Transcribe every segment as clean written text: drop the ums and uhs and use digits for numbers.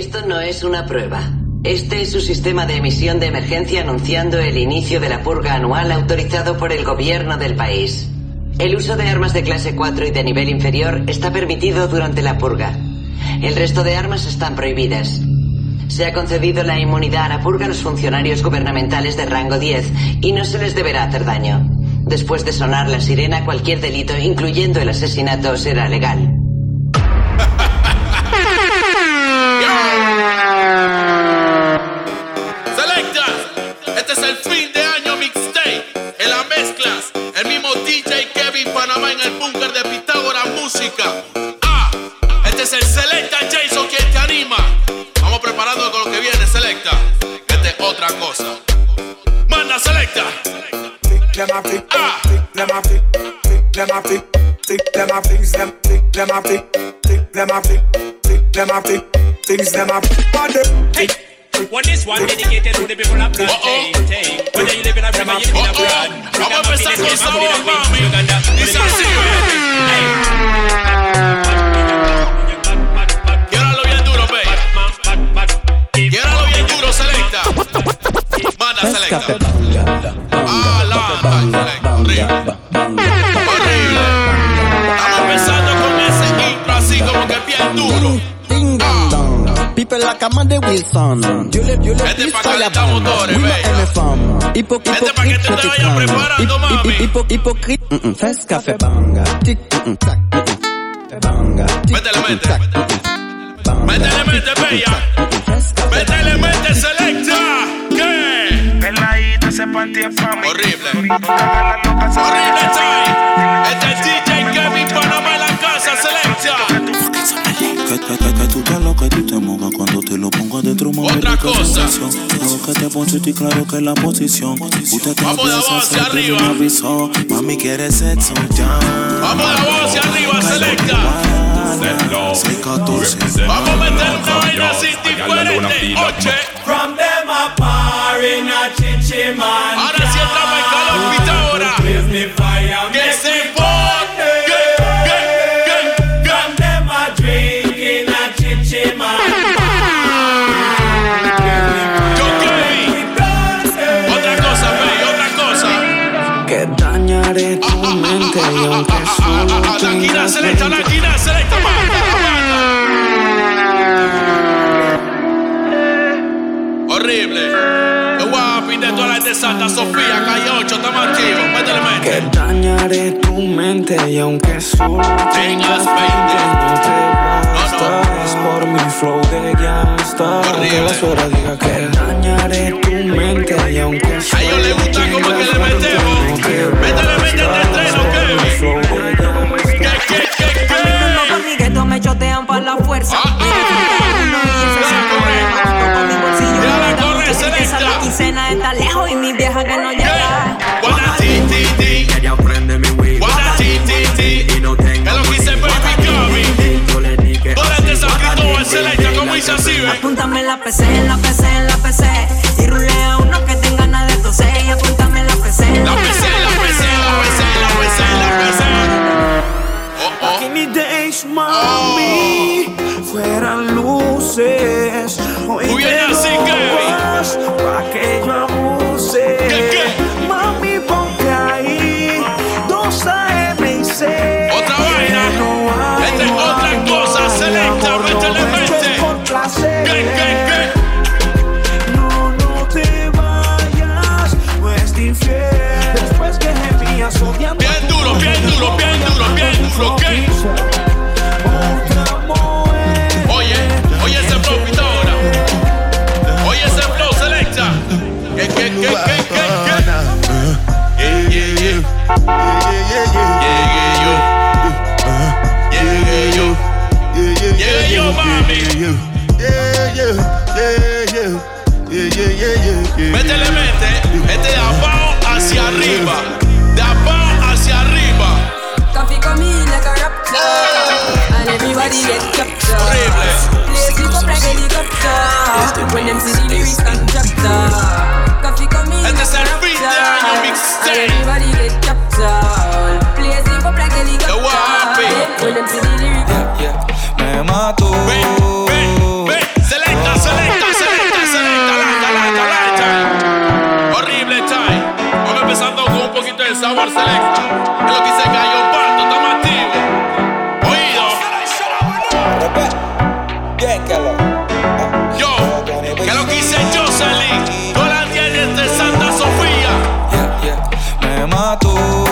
Esto no es una prueba. Este es su sistema de emisión de emergencia anunciando el inicio de la purga anual autorizado por el gobierno del país. El uso de armas de clase 4 y de nivel inferior está permitido durante la purga. El resto de armas están prohibidas. Se ha concedido la inmunidad a la purga a los funcionarios gubernamentales de rango 10 y no se les deberá hacer daño. Después de sonar la sirena, cualquier delito, incluyendo el asesinato, será legal. Selecta, este es el fin de año mixtape. En las mezclas, el mismo DJ Kevin Panamá en el búnker de Pitágoras Música. Este es el Selecta Jason quien te anima. Vamos preparando con lo que viene, Selecta. Esta es otra cosa. Manda, Selecta. Hey, what this one dedicated to the people of God. Whether you live in Africa, you live in abroad. Vamos a empezar con sabor, mami. Dice así. Quiéralo bien duro, baby. Quiéralo bien duro, Selecta. Manda, Selecta. Horrible. Estamos empezando con ese intro así como que bien duro. People la cama de Wilson. Yo le este pa' calentar motores, baby. Este pa' que te vayas preparando, mami. Hipócrita. Fes café banga. Tic tac. Banga. Métele, bella. Métele, Selecta. ¿Qué? Peladita se partía pa' mí. Horrible time. Este es DJ Kevin Panamá en la casa, Selecta. Que tú te lo que tú te mojas cuando te lo pongo adentro, mami. Otra cosa. Creo que te poncho y claro que la posición. Usted te vamos de abajo hacia arriba. Mami quiere sexo ya. Vamos de abajo hacia arriba, Selecta. Vamos a meter una vaina así diferente. Oche. From them a par in a chichiman. Ahora sí entramos en calor, Pitágoras. Que se pone. From them a drink in a chichiman. Otra cosa, baby, otra cosa. Que dañaré tu mente y aunque solo Tranquila, Selecta, horrible. El guapi de toda la de Santa Sofía, calle 8, estamos activos. Métele mente. que dañaré tu mente y aunque solo tengas 20 no te basta. Es por mi flow de gangsta. Aunque la suegra diga que dañaré tu mente y aunque solo a ellos les gusta como que le metemos. Métele mente al estreno, Kevin. Los amiguetos me chotean para la fuerza. La quincena está lejos y mi vieja que no llega. Ella prende mi weed. Y no tengo. Es lo que hice Baby Kevin. Yo le dije Tú eres de San Cristóbal, Selecta, como dice así, ve. Apúntame en la PC, en la PC, en la PC. Y rulea uno que tenga nada de toser. Y apúntame en la PC, en la PC. Back in the days, mami, fueran luces. Hoy viene así, vas pa' que yo abuse. ¿Qué? Mami, ponte ahí 2 AM y C. Otra vaina. Esta es otra cosa, Selecta, métele mente. ¿Qué? No te vayas, no es infiel. Después que gemías odiando. Bien duro, ¿qué? Oye ese flow, Pitágoras. Oye ese flow, Selecta. ¿Qué? Llegué yo, mami. Métele mente. Este de abajo hacia arriba. Coffee come in like a raptor. And everybody get captured. Horrible. Place you up like a helicopter. When them see the lyrics constructor. Coffee come in Este es like el a fin de año raptor. mixtape. And everybody get captured. Place you up like a helicopter. When them see the lyrics. Me mató. Ven, Selecta. sabor selecta. Es lo que dice Gallo Parto, estamos activos. Oído. Yo, que lo que dice Jocelyn. Todas las 10 de Santa Sofía. Me mató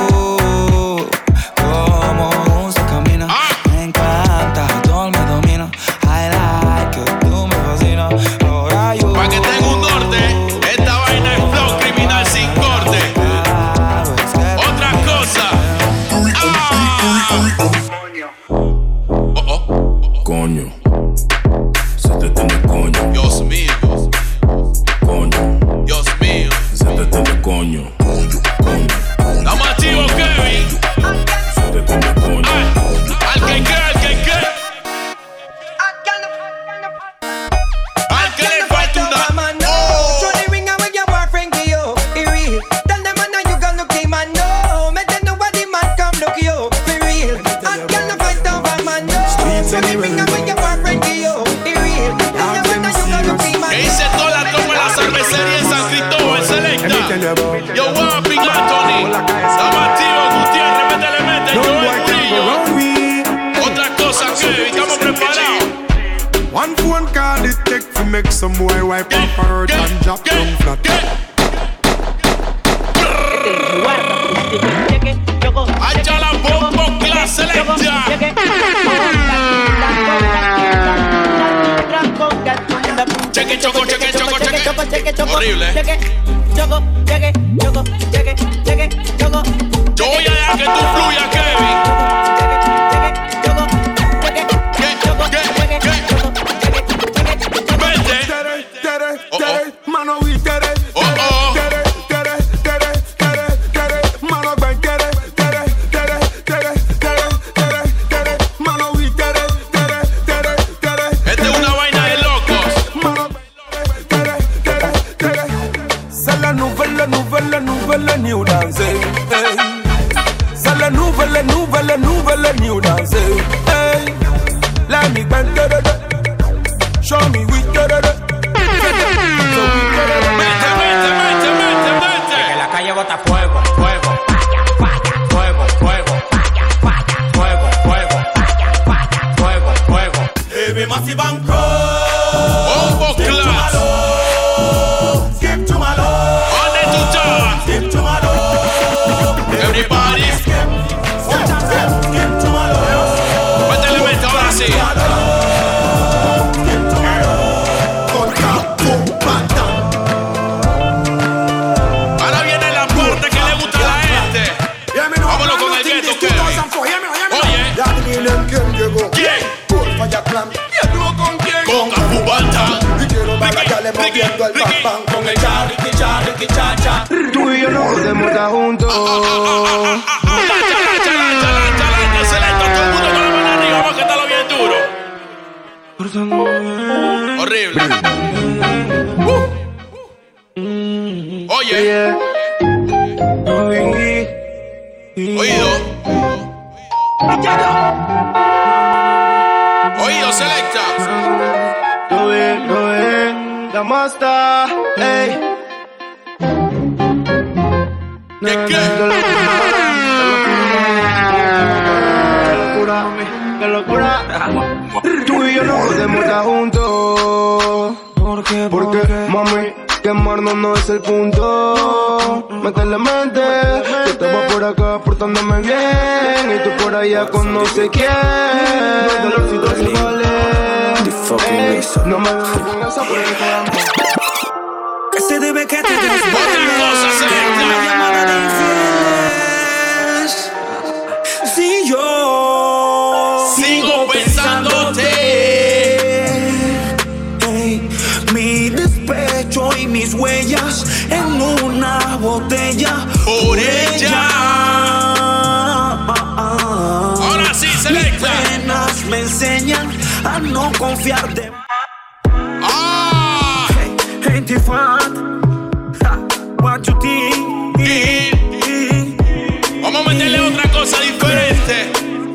como se camina. Me encanta, todo me domina. I like it, tú me fascinas. Ahora yo. Pa' que tenga un norte, esta vaina es flow criminal sin corte. Otra cosa. Coño, se te tiene coño. Dios mío. Coño, Dios mío. se te tiene coño. Estamos activos, Kevin. Se te tiene coño. Al que le falta una. Que hice toda la toma en la cervecería en San Cristóbal, Selecta. Yo, Wapping Anthony. Estamos activos, Gutiérrez, métele, Joel Murillo. Otra cosa, Kevin, estamos preparados. One phone call it take to make some boy wipe off her hurt and drop down flat. Allá la bombo clase Selecta. Cheque, choco. Horrible. Yo voy a dejar que tú fluyas, Kevin. nouvelle new dance. Hey, let me bend show me we get it. Que la calle bota fuego, fuego, fuego, fuego, fuego, fuego, fuego, fuego. Heavy massive and crow. Bombo class. Skip to my love. On it to top. Skip to my love. Everybody. Skip to my love. Métele mente ahora sí. Ahora viene la parte que le gusta a la gente. Vámonos con el gueto, Kevin. Oye. ¿Quién? ¿Con quién? Con Capubata. Con el Ricky Chacha. Tú y yo nos podemos estar juntos. Selecto, todo el mundo con la mano arriba. Vamos que está lo bien duro. Horrible. Oye. Oído. Oído, Selecta. La masta, ey. ¿Qué? Qué locura. Tú y yo no podemos estar juntos. Porque, mami, quemarnos no es el punto. Métele mente. Yo estaba por acá portándome bien. Y tú por allá con no sé quién. No dolorcito se vale. No me pongas a prueba. Que se debe que te des si yo sigo pensándote, hey, mi despecho y mis huellas en una botella por ella. Ahora sí, Selecta. Mis penas me enseñan a no confiar de Ain't it fun? What you think? Vamos a meterle otra cosa diferente.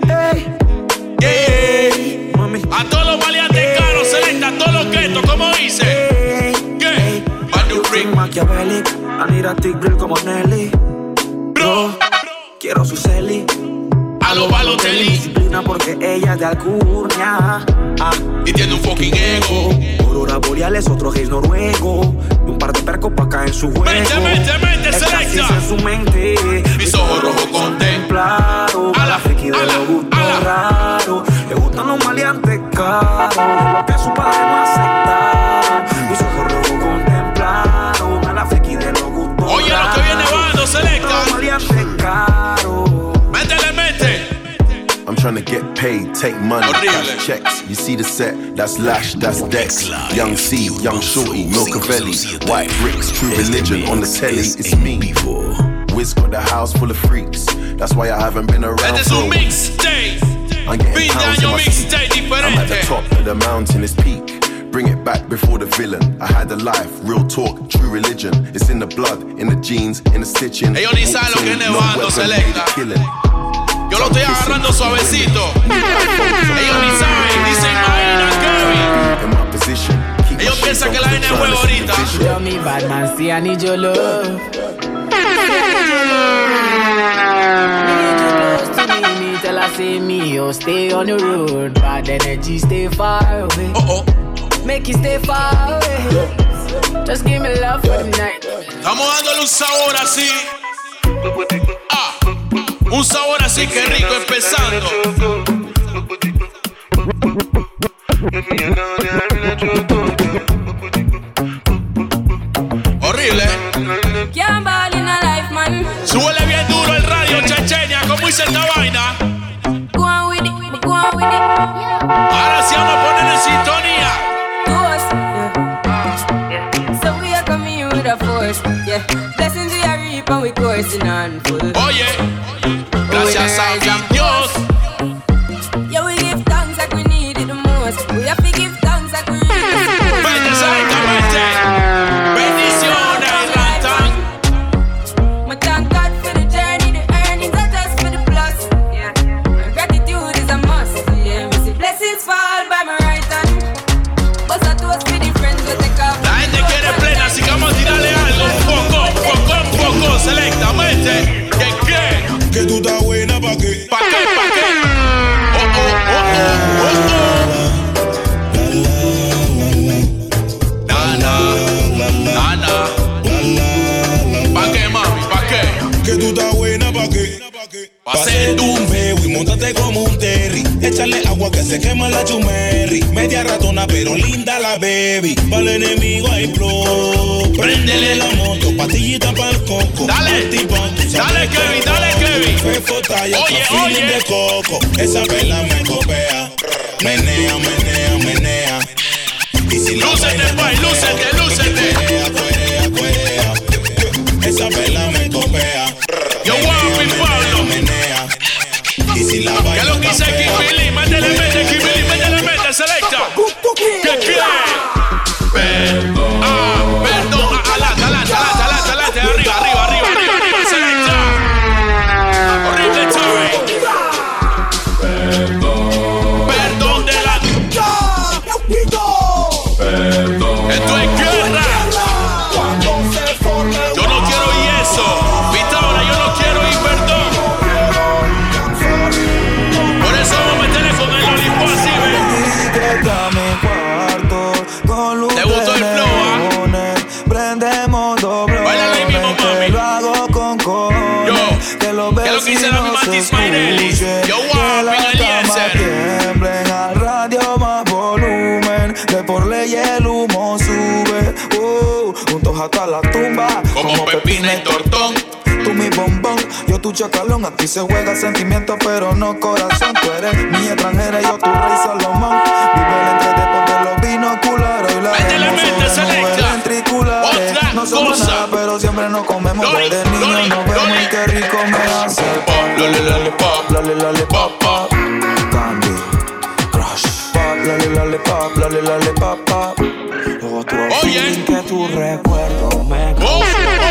A todos los maleantes caros, Selecta, a todos los guetos, ¿cómo dice? ¿Qué? Manu Freak. Machiavelli, I need a thick grill como Nelly. Bro. quiero su celi. A los Balotelli. Disciplina porque ella es de alcurnia. Y tiene un fucking ego. Aurora boreales, otro gays noruego. Y un par de percos pa' caer en su juego. Mente, selecta. En su mente. Mis ojos rojos contemplado. A la friki de los gustos raros. Le gustan los maleantes caros. De lo que su padre no acepta. Mis ojos rojos contemplados. A la friki de los gustos raros. Oye lo que viene bando, selecta. Los maleantes caros. Mente. I'm trying to get paid, take money, cash checks. You see the set, that's Lash, that's Dex. Young C, Young Shorty, Milcavelli. White bricks, True Religion on the telly, it's me. Wiz got the house full of freaks. That's why I haven't been around for a mixtape. I'm getting pounds in my seat. I'm at the top of the mountain, it's peak. Bring it back before the villain. I had a life, real talk, true religion. It's in the blood, in the jeans, in the stitching. Ellos ni saben lo que es nevando, selecta. Yo lo estoy agarrando suavecito. Ellos ni saben, dicen Kevin. Ellos piensan que la vaina es juego ahorita. Tell me bad man, see I need your love. Need you tell I say me, oh stay on the road. Bad energy, stay far away. Make you stay far away. Just give me love for the night. Estamos dándole un sabor así. Un sabor así que rico empezando. Horrible. Súbele bien duro el radio, Chechenia. ¿Cómo hice esta vaina? Ahora sí vamos a poner en sintonía. So we are coming with a force, yeah. Blessings we are reaping, we coursing on full. Oye, gracias a mi Dios. Yeah, we give thanks like we need it the most. We have to give thanks like we need it. Exactamente. Bendiciones, Rantan. My thank God for the journey, the earnings are just for the plus. Yeah, my gratitude is a must. Yeah, we see blessings fall by my right hand. But I toast for the friends we take off. La gente quiere plena, así que vamos a tirarle algo. Un poco, selectamente. Que tú estás buena pa' qué. ¿Pa' qué? Nana. ¿Pa' qué, mami? ¿Pa' qué? Que tú estás buena pa' qué. Pa' ser tú. Y montate como un terry. Échale agua que se quema la chumerri. Media ratona pero linda la baby. Para el enemigo hay flow. Préndele la moto, patillita para el coco. Dale Kevin. Oye. De coco. Esa vela me copea. Menea. Y si lúcete, pues, lúcete. Cuerea. Esa vela me copea. Yo guapo y Pablo. Menea. Y si la ¿qué es lo que dice Kibili? Métele mente, selecta. ¿Qué? Perdón, adelante, arriba, selecta. Horrible time. Perdón de la... Esto es guerra. Yo no quiero oír eso. Pitágoras, yo no quiero oír perdón. Por eso vamos a meterle con el Olimpo así, ¿te gustó el flow, Prendemos doble. Baila ahí mismo, mami. Lo hago con cojones. Yo, ¿qué es lo que dice la misma Tismainelis? Yo guapo en Eliezer. Tiemblen al radio más volumen. De por ley el humo sube. Juntos hasta la tumba. Como Pepina y Tortón. Tú mi bombón, yo tu chacalón. Aquí se juega sentimiento pero no corazón. Tú eres mi extranjera, yo tu rey Salomón. Vive el entrete porque los binoculares. Y la otra no somos cosa. nada, pero siempre nos comemos. Desde niños nos vemos y qué rico me hace. Lollipop, pop. Candy Crush. Pop, lollipop, pop. Otro feeling que tu recuerdo me causa.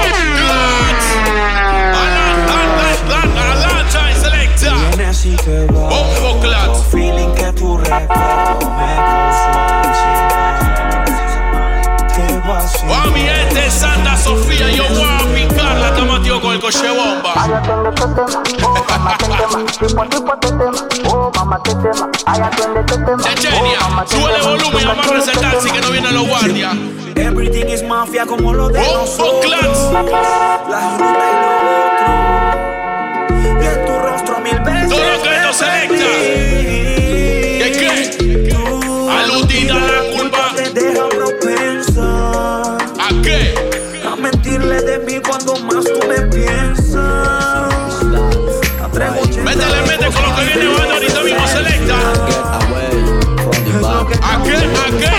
Vienes y te vas. Otro feeling que tu recuerdo me causa ansiedad. ¿Qué va a ser? Mi gente Santa Sofía, yo voy a picarla. Estamos activos con el coche bomba. Chechenia, sube el volumen y vamos a resaltar así que no vienen los guardias. Everything is mafia como lo de nosotros. La ruta y lo otro. De tu rostro 1000 veces. Todo lo que esto selecta. ¿Qué qué? Aludida la culpa. Te deja propensa. ¿A qué? A mentirle de mí cuando más tú me piensas. Métele, mete con lo que viene bajando ahorita mismo selecta. ¿A qué? ¿A qué? ¿A qué?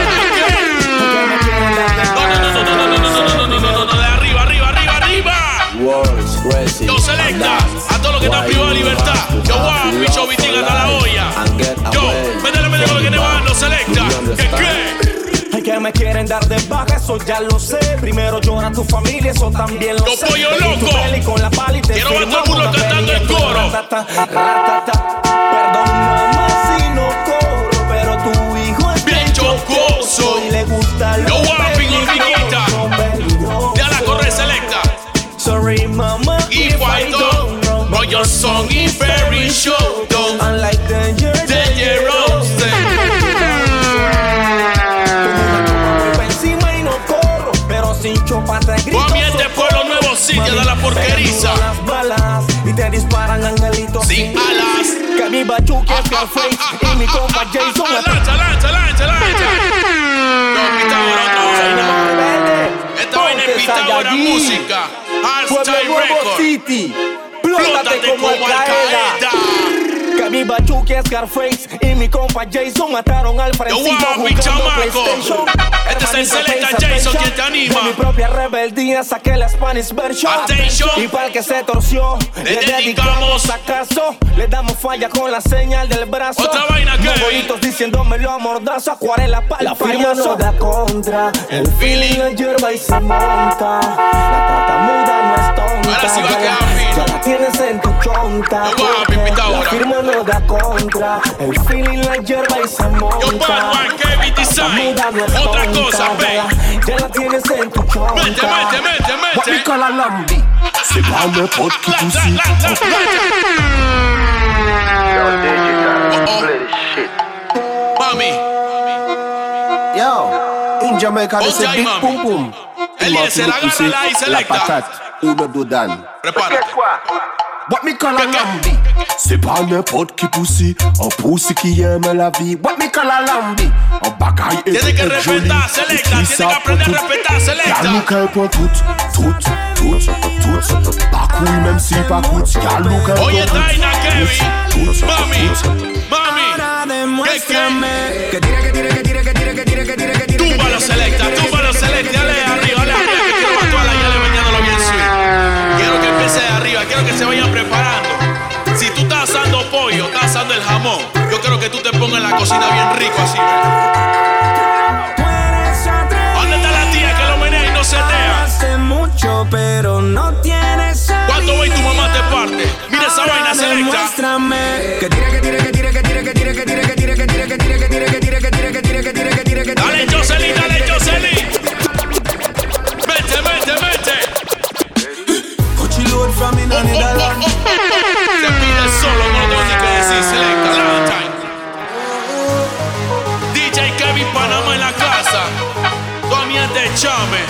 No, de arriba, arriba, arriba, arriba. Yo selecta a todo lo que está privado de libertad. Yo voy a bicho vitín hasta la olla. Yo, métele, mete con lo que viene bajando selecta. ¿Qué qué? Que me quieren dar de baja, eso ya lo sé. Primero llora tu familia, eso también lo sé. Yo pollo loco. Quiero ver todo el mundo cantando el coro. Perdón, mamá, si no corro, pero tu hijo es bien chocoso y le gusta lo yo guaping o piquita. Ya la corre selecta. Sorry, mama, if I don't know your song is very short. Unlike the year sin chopata grito. Comiente pueblo nuevo sitio de la porqueriza. Las balas y te disparan angelitos sin alas. Que mi bachuque es Scarface y mi compa Jason. Lancha, lancha, lancha, lancha. No, Pitágora otra vez. Esta vaina es Pitágora música. Hardstyle Record. City. Plótate como Al-Qaeda. Que mi bachuque es Scarface y mi compa Jason mataron al Frencito jugando PlayStation. Este es el Selecta Jason quien te anima. De mi propia rebeldía saqué la Spanish version. Attention. Y para el que se torció le dedicamos acaso. Le damos falla con la señal del brazo. Otra vaina que bonitos diciéndomelo a mordazo. Acuarela para la firma no da contra. El feeling la hierba y se monta. La tartamuda no es tonta. Ahora sí va a quedar fino. Ya la tienes en tu chonta. No va a pipitar ahora. La firma no da contra. El feeling la hierba y se monta. Yo puedo Kevin Design. Otra cosa, ve. Ya la tienes en tu chonta. Mete, mete, mete, mete. What we call a lambi. C'est pas n'importe qui tout ça. Mami. Yo, in Jamaica they say big pum pum. Eliezer, agárrala y selecta. La patate ou le dodan. Prepárate. What me call a lambi? C'est pas n'importe qui poussi, un poussi qui aime la vie. What me call a lambi? Un bagaille et tiene que respetar, selecta. Tiene que aprender a respetar, selecta. Y'a nous qu'un point tout. Pas cool même si pas cool. Y'a nous qu'un point tout. Oye, Taina, Kevin. Mami. ¿Qué? Túmbalo, selecta. Túmbalo, selecta. Dale arriba, dale arriba. Que quiero matar a la yale bañándolo bien sweet. Quiero que empiece de arriba. Quiero que se vayan preparando. Si tú estás asando pollo, estás asando el jamón, yo quiero que tú te pongas en la cocina bien rico así. ¿Dónde está la tía que lo menea y no se tea? Hace mucho, pero no tienes. ¿Cuánto voy tu mamá te parte? Mira esa vaina selecta. Muéstrame. Que tire. Dale, Jocelyn, dale, Jocelyn. Vete. Cochiload from in on the land. Se pide solo, no lo tengo ni que decir. Selecta, Valentine. DJ Kevin Panamá en la casa. Tu ambiente chame.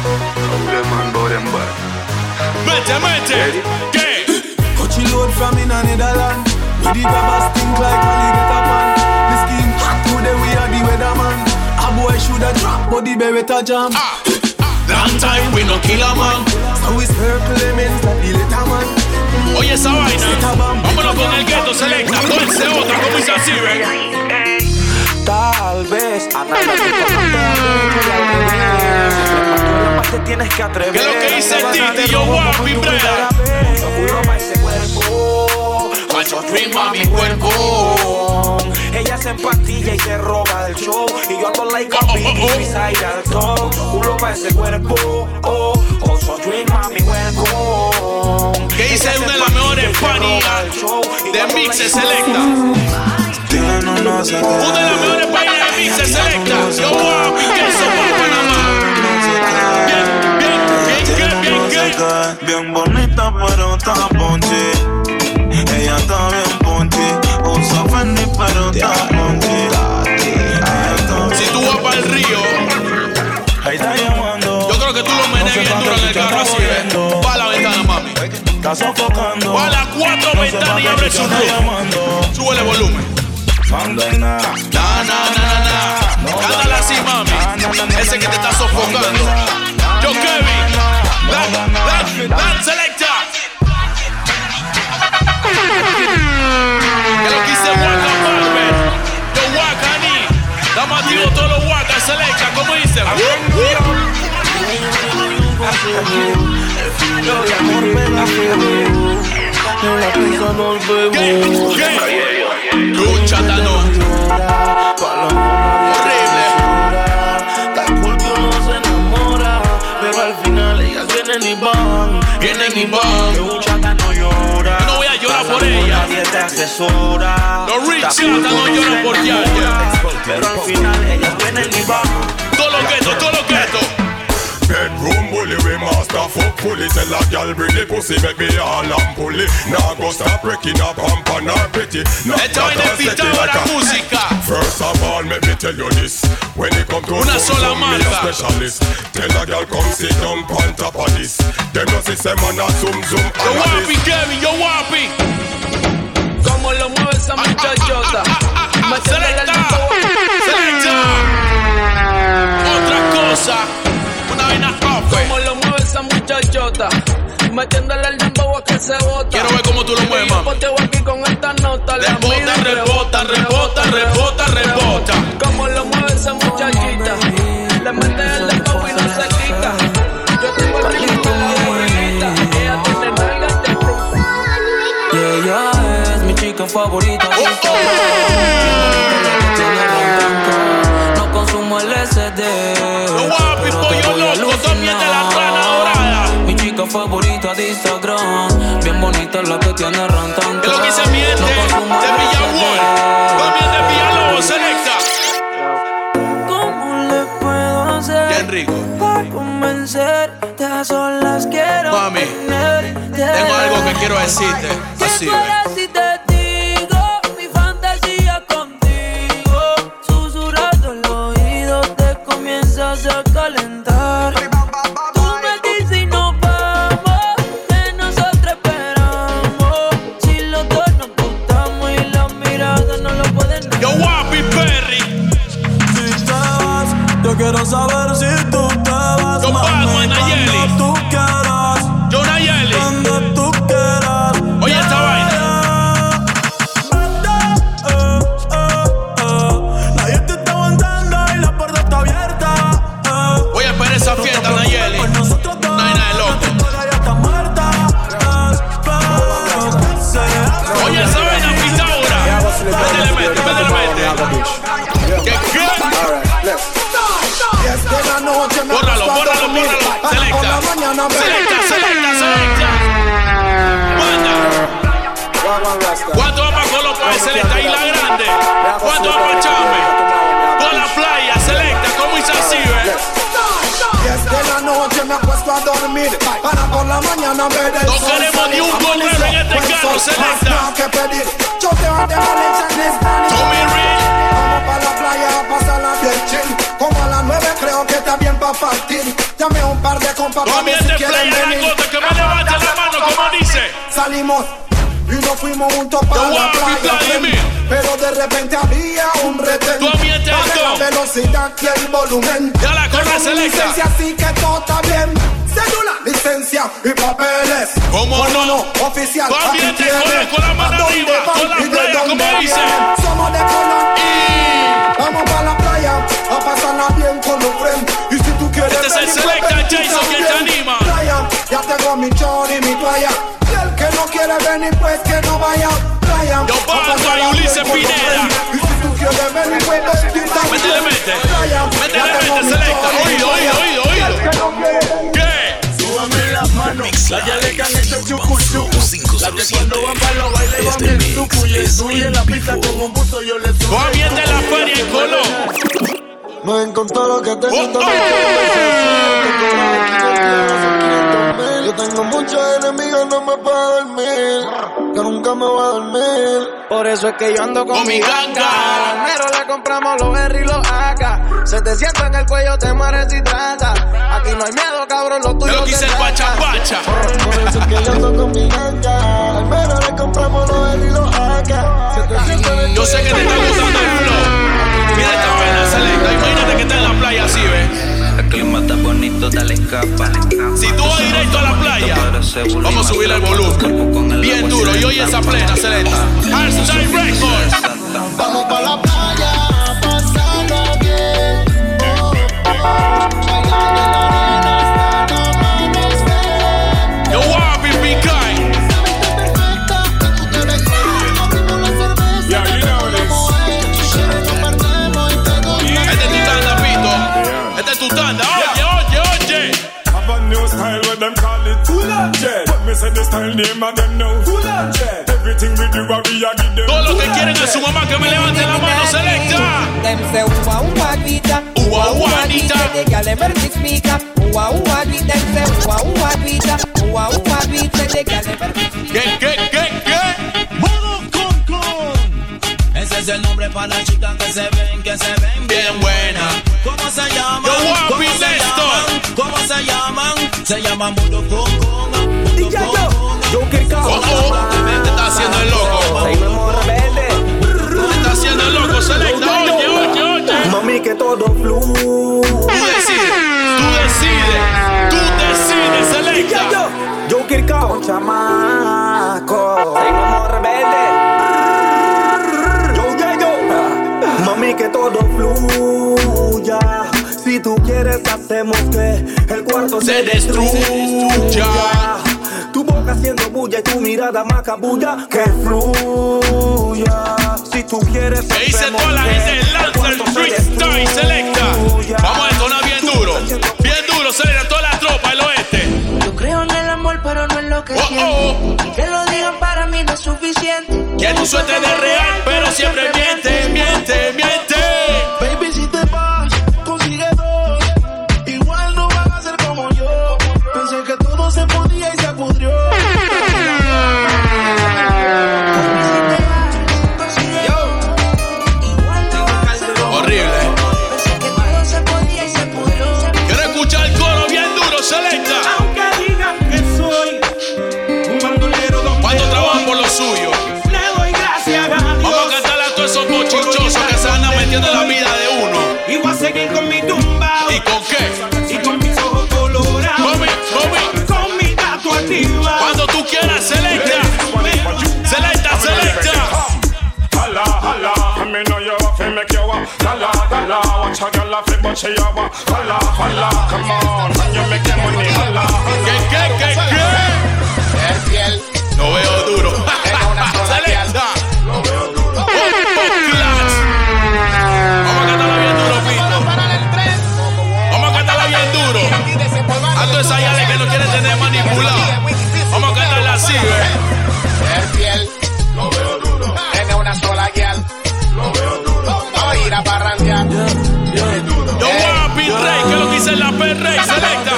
Mete. ¿Qué? Cochiload from in on the land. We the grabbers think like alligator pan. The skin hot today we are the weatherman. A boy shoulda drop, but the beretta jam. Long time we no kill a man. So we circle elements like the little man. Oye esa vaina, vámonos con el gueto selecta. Ponse otra, como dice así, ¿ven? Tal vez a nada te tienes que atrever. ¿Qué es lo que dice Titi? Yo guapi, breda. Macho dream a mi cuerpo. Ella se empastilla y se roba del show. Y yo ando like a baby beside al top. Culo pa' ese cuerpo. Also dream a mi cuerpo. ¿Qué dice una de las mejores páginas de mixes selecta? Una de las mejores páginas de mixes selecta. Yo guapi, que eso pa' Panamá. Bien. Bien bonito. bonita pero está ponche. Ella está bien ponche. Usa Fendi pero está ponche. Si tú vas para el río, ahí está llamando. Yo creo que tú lo meneas bien duro en el carro así, ¿ves? Va a la ventana, mami. Está sofocando. Va a las 4 ventanas y abre su luz. Súbele volumen. Na. Cántala así, mami. Ese que te está sofocando. Yo, Kevin. Dan selecta. Que lo quise Waka Barber. Yo, Wakani. Dame activo todos los Waka selecta. ¿Cómo dice? Lucha, Tano. Horrible. No se enamora, pero al final ellas vienen y van. Lucha, no llora. Yo no voy a llorar por ella. Nadie te asesora. Los rich no lloran por ella. Pero al final ellas vienen y van. Todo lo gueto. Bedroom bully, we master fuck fully. Tell a girl bring the pussy, make me all and pulley. Now go stop breaking up, pump and her pretty. Esta vaina es Pitágoras música. First of all, let me tell you this. When it come to una sola marca, specialist, tell a girl come sit down on top of this. Them no see say man a zoom. Yo guapi, Kevin, yo guapi. Como lo mueve esa muchachota. Selecta. Otra cosa. Como lo mueve esa muchachota, metiéndole el dembow a que se bota. Quiero ver cómo tú lo mueves, mami. Yo aquí con esta nota. Rebota. Como lo mueve esa muchachita, le mete el dembow y no se quita. Yo tengo el ritmo de la bonita, ella tiene nalgas de fruta. Y ella es mi chica favorita. No consumo LSD. Mi chica favorita de Instagram, bien bonita la que tiene rantan. Es lo que se miente de Villaguay, también de Villalobos, selecta. ¿Cómo le puedo hacer? Bien rico. Para convencerte a solas quiero. Mami, tengo algo que quiero decirte. Así si te digo mi fantasía contigo, susurrando el oído te comienzas a calentar. Quiero saber si tú te vas, mami, cuando tú quieras. Yo Nayeli. Cuando tú quieras. Oye esta vaina. Nadie te está aguantando y la puerta está abierta. Voy a esperar esa fiesta, Nayeli. No hay nada de loco. Oye esa vaina, Pitágoras. Métele. ¿Qué? Bórralo. Selecta. Manda. ¿Cuánto va para Colopa? Selecta. Y la grande. ¿Cuánto va para Chame? Con la playa. Selecta. ¿Cómo hizo así, ve? De la noche me acuesto a dormir para por la mañana ver el sol. No queremos ni un gorrero en este carro, Selecta. Que pedir. Yo te voy a dejar en Tommy Reed. Vamos para la playa a pasarla bien chill. Como a las 9 creo que está bien para partir. Llame un par de compas para ver si quieren venir. Que me levante la mano, como dice. Salimos y nos fuimos juntos para la playa. Pero de repente había un retén. Baje la velocidad y el volumen. Ya la corre, Selecta. Licencia, así que todo está bien. Cédula, licencia y papeles. ¿Cómo no? Oficial. Ambiente con la mano arriba, con la playa, como dice. Somos de Colón y vamos para la playa a pasarla bien con los friends. Y si tú quieres este es el Selecta Jason que te anima. Playa, ya tengo mi chor y mi toalla. Y el que no quiere venir pues que no vaya. Playa, yo paso a Ulises Pineda. Y si tú quieres venir pues métele, Selecta. Oído. ¿Qué? Súbame las manos. Las yales que han hecho chucuchú. Las que cuando van para los bailes van bien tucu. Y el suyo en la pista con un busto yo le subo. Ambiente en la feria en Colón. No encontró lo que te gusta. Yo tengo muchos enemigos, no me puedo dormir. Que nunca me voy a dormir. Por eso es que yo ando con mi ganga. Al mero le compramos los R y los AK. 700 en el cuello, te mueres si trata. Aquí no hay miedo, cabrón, lo tuyo. Yo lo quise el pacha. Por eso es que yo ando con mi ganga. Al mero le compramos los R y los AK. 700 en el yo sé que te está gustando el flow. Mira esta vaina, Selecta. Imagínate que estás en la playa así, ¿ves? El clima está bonito, dale escapa. Si tú vas directo a la playa, vamos a subir el volumen bien duro. Y oye esa plena, Selecta. Hardstyle Records. Vamos pa' la playa, pasando bien. Bailando en la arena hasta el amanecer. Yo guapi, Picay. Este es tu tanda, Pito. Este es tu tanda. Oye. Have a new style where them call it Jet. But me say the style name and them know Jet. Everything we do, we a give them. Todo lo que quieren es su mamá que me levante la mano, Selecta. Them say uwa guita, uwa guita. The girl ever speaker. Uwa guita, them say uwa guita, the girl ever speaker. ¿Qué? Ese es el nombre para las chicas que se ven bien buenas. ¿Cómo se llaman? Yo guapi, Néstor. ¿Cómo se llaman? Se llaman Mundo Conga. Yo que cabrón. Te está haciendo el loco. Te está haciendo el loco, Selecta. Oye. Mami, que todo fluye. Tú decides, Selecta. Yo que cabrón, chamaco. Seguimos rebelde. Mami, que todo fluya. Si tú quieres, hacemos que el cuarto se destruya. Tu boca haciendo bulla y tu mirada macabulla. Que fluya. Si tú quieres, me dice toda la gente del Lancer Street Style, Selecta. Vamos a detonar bien duro, Selecta, toda la tropa del oeste. Yo creo en el amor, pero no en lo que siento. Y que lo digan para mí no es suficiente. Que tu suerte de real, pero siempre miente. Baby, si te vas, consigue dos. Igual no van a ser como yo. Pensé que todo se podía y se pudrió. Horrible. Quiero escuchar el coro bien duro, Selecta. Aunque digan que soy un bandolero, cuando trabajan por lo suyo, le doy gracias a Dios. Vamos a cantarle a todos esos bochinchosos que se andan metiendo en la vida de uno. Y voy a seguir con mi tumba. ¿Y con qué? Y con mis ojos colorados. Con mi gato activa. Cuando tú quieras, Selecta. Holla, I mean know you have to make you walk. Holla, watch a girl flip but she a walk. Holla, come on, when you make your money. Holla. ¿Qué? El piel. Lo veo duro. Selecta. Lo veo duro. Vamos a cantarla bien duro, Pito. Vamos a cantarla bien duro. A todos esos yales que no quieren tener manipulado. Vamos a cantarla así, El piel. Lo veo duro. Tiene una sola guial. Lo veo duro. Vamos a ir a parrandear. Yo guapi, rey, que lo que hice en la P-Rey, Selecta.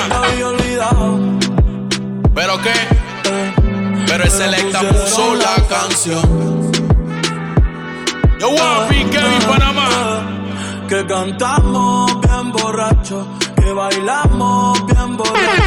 ¿Pero qué? Pero el Selecta puso la canción. Yo guapi, Kevin Panamá. Que cantamos bien borracho, que bailamos bien borracho.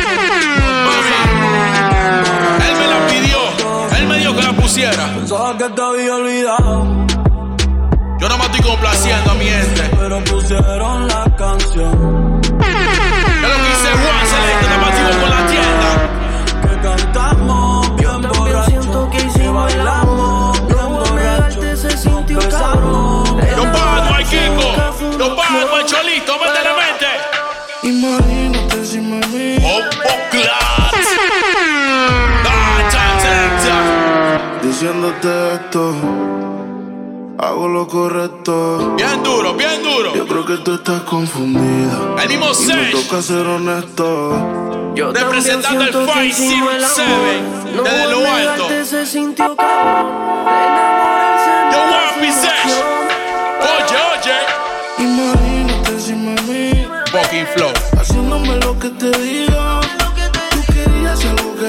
Él me la pidió, él me dijo que la pusiera. Pensaba que te había olvidado. Yo no me estoy complaciendo a mi gente. Pero pusieron la canción. Es lo que hice Juan, Selecta, te motivo con la tienda. Que cantamos bien borracho, que bailamos bien borracho. Se sintió cabrón. Yo pago al Kiko, yo pago al Cholito, métele mente. Imagínate si me vi. Diciéndote esto, hago lo correcto. Bien duro. Yo creo que tú estás confundida. El mismo y me Sage. toca ser honesto. Yo representando el 567 desde lo alto. Se sintió cabrón. Yo guapi Sage. Oye. Imagínate si me vi. Fucking flow. Haciéndome lo que te digo. Tú querías algo que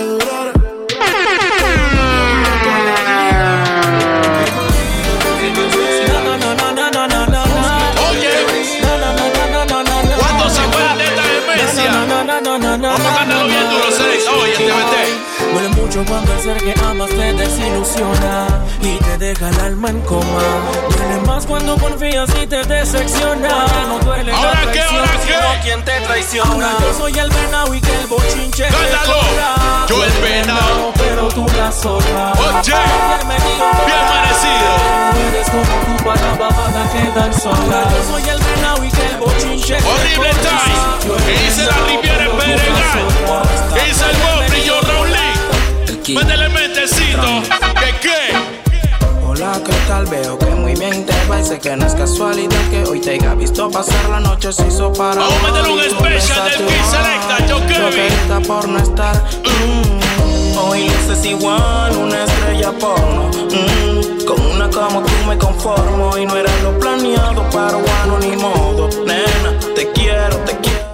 mucho cuando el ser que amas te desilusiona y te deja el alma en coma. Duele más cuando confías y te decepciona. No duele la traición, sino quien te traiciona. Ahora yo soy el venado y que el bochinche te cobra. Yo el venado, pero tú la zorra. Oye, bien merecido. Eres como tu palabra quedan sola. Yo soy el venado y que el bochinche te cobra. Horrible time. Que hice la Riviera en Pedregal. Que hice el Mopri, yo Raulín. Métele mentecito. ¿Qué? Hola, ¿qué tal? Veo que muy bien te va y sé que no es casualidad que hoy te haya visto pasar la noche se hizo para. Vamos a meter un especial del Kid Selecta, yo Kevin. Por no estar. Hoy luces igual, una estrella porno. Con una como tú me conformo. Y no era lo planeado, pero bueno, ni modo. Nena, te quiero, te quiero.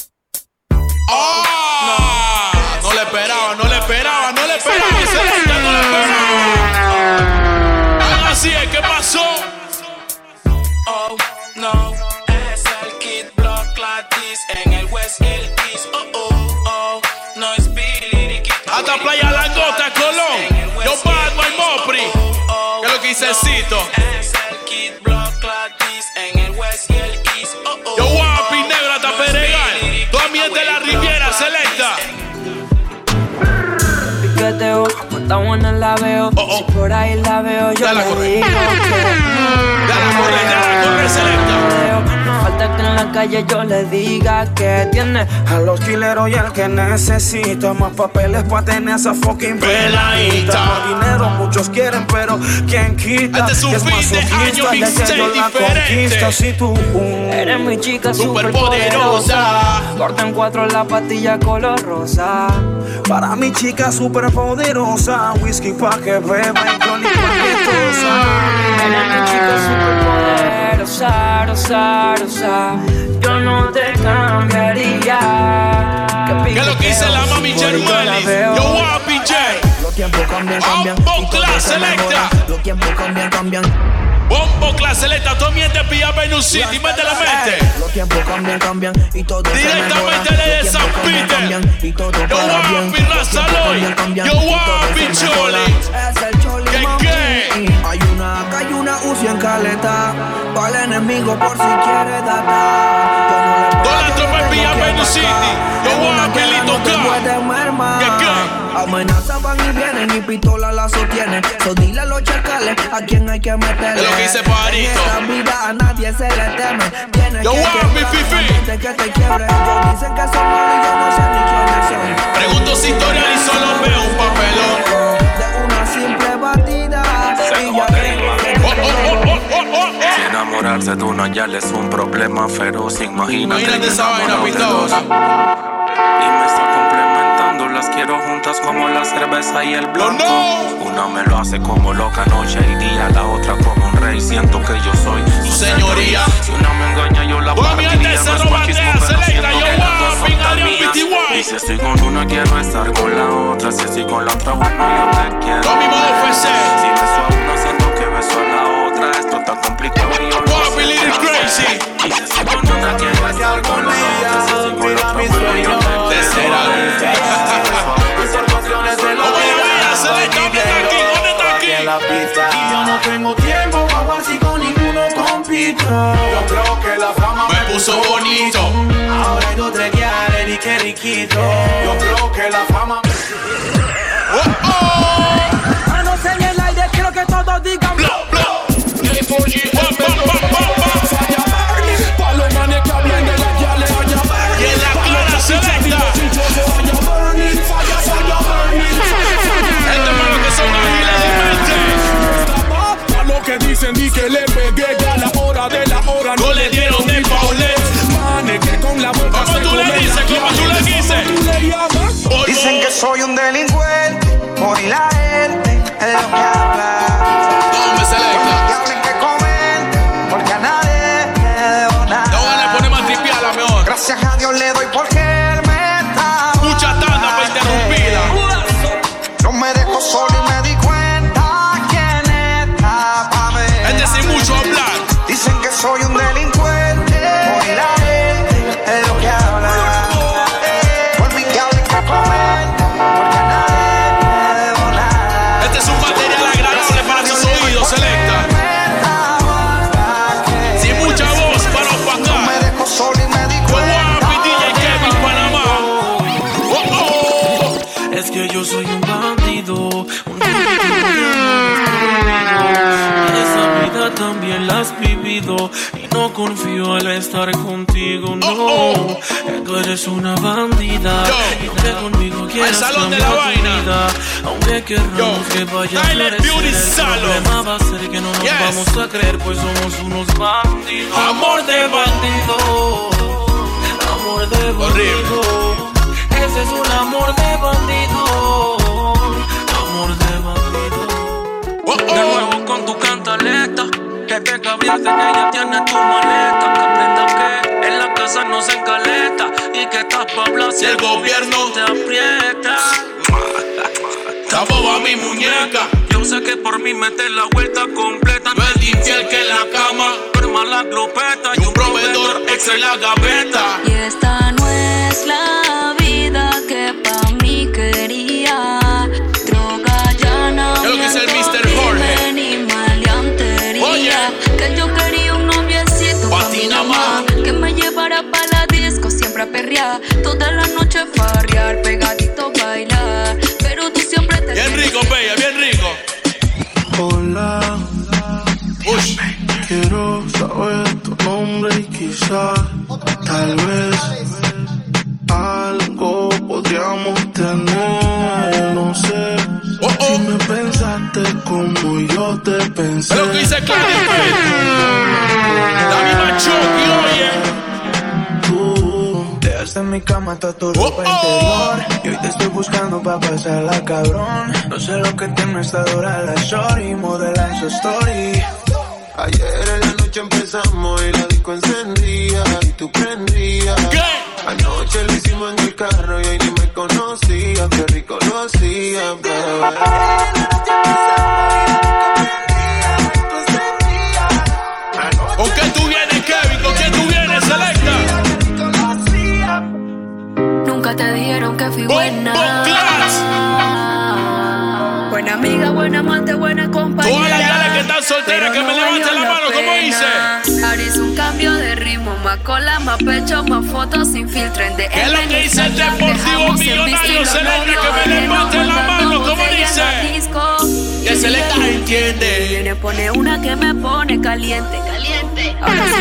No le esperaba. Selecta, no le esperaba. Así es, ¿qué pasó? Oh, no, es el Kid Block Latis en el West Hill East. Oh, no es Billy. Hasta Playa Langota, Colón. Yo Batman Mopri. ¿Qué es lo que hice Cito? Es el Kid Block Latis en el West Hill East. Yo Guapi Negro hasta Pedregal. Toda mi gente de la Riviera Selecta. Piqueteo, está buena la veo. Si por ahí la veo, yo la digo corre, Selecta. No falta que en la calle yo le diga que tiene a los quileros y al que necesita más papeles para tener esa fucking peladita. Más dinero muchos quieren, pero ¿quién quita? Este es un fin de año mixtape diferente. Si tú eres mi chica super poderosa. Corta en 4 la pastilla color rosa. Para mi chica super poderosa, whisky pa' que beba y Johnny cualquier eres mi chica super poderosa, rosa. Yo no te cambiaría. ¿Qué es lo que dice la mami Germani? Yo Guapi J. Los tiempos cambian. Bombo Class Selecta. Los tiempos cambian. Bombo Class Selecta. Todo miente pilla Venus City. Mete la mente. Los tiempos cambian y todo directamente desde San Peter. Yo Guapi Razaloy. Yo Guapi Choli. Es el Choli, ¿Qué? Hay una UCI en caleta. Para el enemigo por si quiere datar. Toda la tropa en Villa Venus City. Yo Guapi Lito ¿Qué? Amenazas van y vienen y pistola la sostienen. So dile a los chacales a quien hay que meterle. Es lo que dice Parito. En esta vida a nadie se le teme. Tienes yo Guapi Fifi. Que te quiebre. Ellos dicen que son malos y yo no sé ni quiénes son. Pregunto si historia y solo veo un papelón. De una simple batida. Si enamorarse de una ya es un problema feroz. Imagínate esa vaina, pistola. Y me está complementando, las quiero juntas como la cerveza y el blanco. Una me lo hace como loca noche y día, la otra como un rey. Siento que yo soy su señoría. Si una me engaña yo la partiría. No es machismo, pero siento que las dos son tan mías. Y si estoy con una quiero estar con la otra. Si estoy con la otra, bueno yo te quiero. Si beso a una siento que beso a la otra. Esto está complicado y yo no sé. Y si estoy con una quiero estar con la otra. Si estoy con la otra, bueno yo te quiero. Y yo no tengo tiempo para jugar si con ninguno compito. Yo creo que la fama me puso bonito. Ahora hay dos treguiales y qué riquito. Yo creo que la fama manos en el aire, quiero que todos digan blow. Pa' los manes que hablan de la yale allá. Y en la cara Selecta. Estos manos que son ágiles de mente. Pa' lo que dicen di que le pegué ya la hora de la hora. No le dieron de Paulette. Manes que con la boca ¿Cómo tú le dices? ¿Cómo tú le dices? Dicen que soy un delincuente. Por la gente es lo que habla. No me Selecta. Y hablen que comenten, porque a nadie le debo nada. No van a poner más tripial a mejor. Gracias a Dios le doy porque él me está. Mucha tanda para interrumpirla. No me dejo solo y me di cuenta quién está pa' ver. Este sin mucho hablar. Dicen que soy un delincuente. Por la gente es lo que habla. Por mi que hablen que comenten, porque a nadie has vivido y no confío al estar contigo, no. Tú eres una bandida y aunque conmigo quieras cambiar tu vida, aunque querramos que vaya a florecer, el problema va a ser que no nos vamos a creer, pues somos unos bandidos. Amor de bandido, amor de bandido. Ese es un amor de bandido, amor de bandido. De nuevo con tu cantaleta, que te cambiaste, que ya tienes tu maleta. Que aprendas que en la casa no se encaleta y que estás pa' hablar si el gobierno te aprieta. Tapo a mi muñeca. Yo sé que por mí metes la vuelta completa. No es infiel que en la cama duerma la glopeta y un proveedor extra en la gaveta. Y esta no es la vida que pa' mí quería. Droga ya no. Es lo que dice el Mr. Jorge. Ni maleantería. Oye, que yo quería un noviecito patina más, que me llevara pa' la disco siempre a perrear. Toda la noche farrear, pegadito bailar. Pero tú siempre te bien rico, bella, bien rico. Hola, quiero saber tu nombre y quizás, tal vez, algo podríamos tener, no sé. Si me pensaste como yo te pensé. Es lo que dice Clarice. La misma Chucky, oye. En mi cama está tu ropa interior y hoy te estoy buscando pa' pasarla cabrón. No sé lo que tiene esta dura la shorty, modela en su story. Ayer en la noche empezamos y la disco encendía y tú prendías. ¿Qué? Anoche lo hicimos en el carro y hoy ni me conocía. Qué rico lo hacía, pero ayer en la noche empezamos y la disco prendía y tú encendías. ¿Con qué tú vienes, Kevin? ¿Con quién tú vienes, Selecta? Nunca te dijeron que fui buena. Buena amiga, buena amante, buena compañera. Todas las gales que están solteras, que me levanten la mano, ¿cómo dice? Haré un cambio de ritmo, más cola, más pecho, más fotos sin filtro en DM. ¿Qué es lo que dice el Deportivo Millonario? Selecta, que me levanten la mano, ¿cómo dice? Que Selecta entiende. Viene, pone una que me pone caliente, caliente. Ahora sí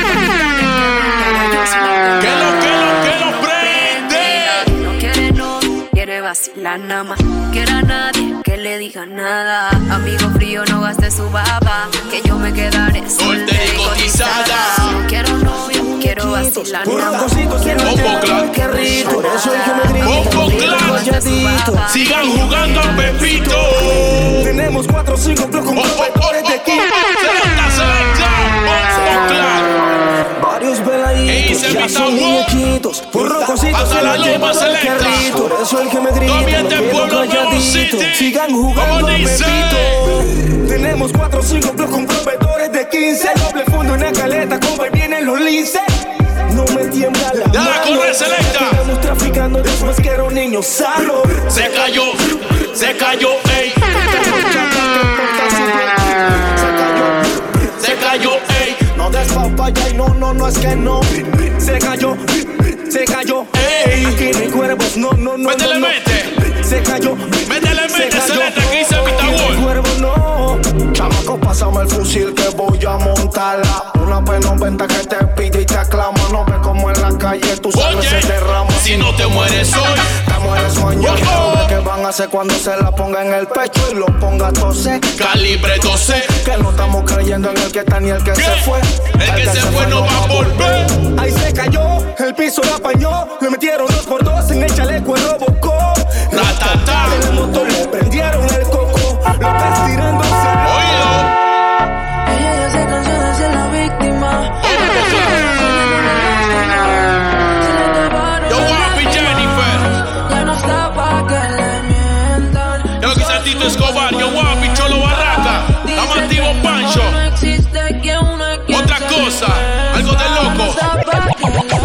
que lo prende. No quiere novio, quiere vacilar nada más. No quiere a nadie que le diga nada. Amigo frío, no gaste su baba, que yo me quedaré soltera y cotizada. No quiero novio, quiero vacilar nada más. Sigan jugando a Pepito. Tenemos 4 o 5 bloques con competidores de equipo. Varios veladitos, ya son muñequitos. Por rocositos hasta la loma Selecta. Por eso el que me grita, me quedo calladito. Sigan jugando a Pepito. Tenemos 4 o 5 bloques con competidores de 15. Doble fondo en la caleta, como vienen los linces. No me tiembla la mano. Corre, Selecta. Estamos traficando después que era un niño sano. Se cayó, ey. Se cayó, ey. No des papaya y no es que no. Se cayó, ey. Aquí no hay cuervos, no. Métele, mete. Se cayó, métele, Selecta, que dice Pitagol. Cuervos no. Chamaco, pásame el fusil que voy a montarla. Una P90 que te pide y te aclama. No ves como en la calle tu sangre se derrama. Si no te mueres hoy, te mueres mañana. ¿Qué van a hacer cuando se la ponga en el pecho y lo ponga a toser? Calibre 12. Que no estamos creyendo en el que está ni el que se fue. El que se fue no va a volver. Ahí se cayó, el piso la apañó. Le metieron 2x2 en el chaleco, el Robocop. Ratata. En el motor le prendieron el coco. Lo estás tirando oído. Ella ya se cansó de ser la víctima. Yo guapi Jennifer. Ya no está pa' que le mientan. Yo que dice Tito Escobar, yo guapi Cholo Barraca. Estamos activos Pancho. Otra cosa, algo de loco.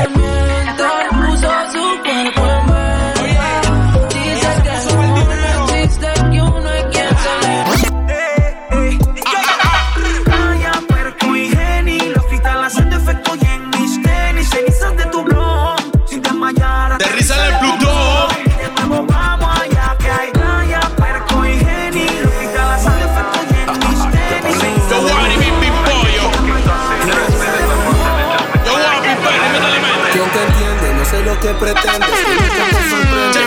¿Qué pretendes? Que nunca me sorprende.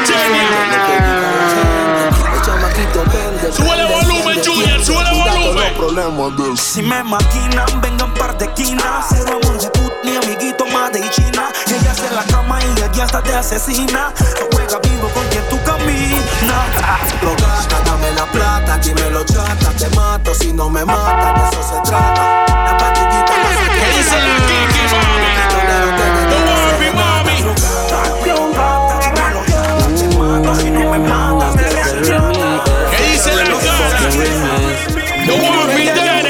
El chamaquito vende. Súbele volumen, Junior, súbele volumen. Si me maquinan, vengan par de quinas. Cero amor de put, ni amiguito más de China. Ella hace la cama y ella hasta te asesina. Juega vivo con quien tú caminas. Lo gasta, dame la plata, aquí me lo chata. Te mato si no me matas, de eso se trata. La patiquita no se queda. ¿Qué dice la Kiki, mami? No worry, mami. ¿Qué dice la cara? No worry, daddy.